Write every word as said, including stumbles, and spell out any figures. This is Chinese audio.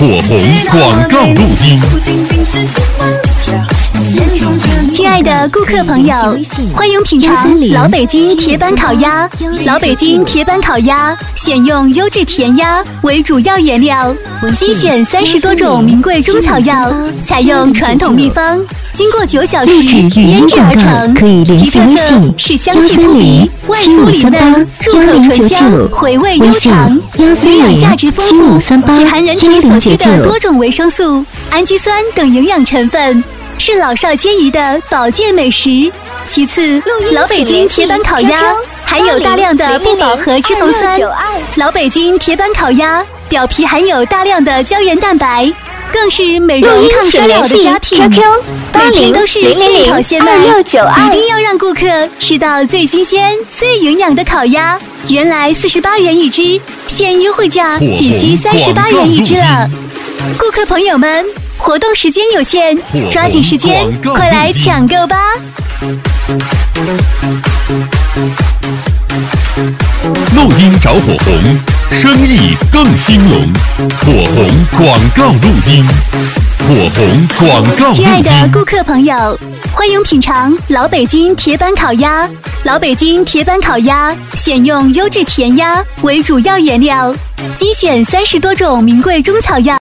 火红广告路径。 亲爱的顾客朋友，欢迎品尝老北京铁板烤鸭。老北京铁板烤鸭选用优质甜鸭为主要原料，精选三十多种名贵中草药，采用传统秘方，经过九小时腌制而成。其特色是香气扑鼻、外酥里嫩、入口醇香、回味悠长，营养价值丰富，其含人体所需的多种维生素、氨基酸等营养成分。是老少皆宜的保健美食。其次，老北京铁板烤鸭含有大量的不饱和脂肪酸。老北京铁板烤鸭表皮含有大量的胶原蛋白，更是美容抗衰老的佳品。每天都是现烤现卖，一定要让顾客吃到最新鲜、最营养的烤鸭。原来四十八元一只，现优惠价仅需三十八元一只了。顾客朋友们，活动时间有限，抓紧时间，快来抢购吧！ 路经找火红，生意更兴隆。火红广告路径，火红广告路径。 亲爱的顾客朋友，欢迎品尝老北京铁板烤鸭。老北京铁板烤鸭选用优质甜鸭为主要原料，精选三十多种名贵中草药。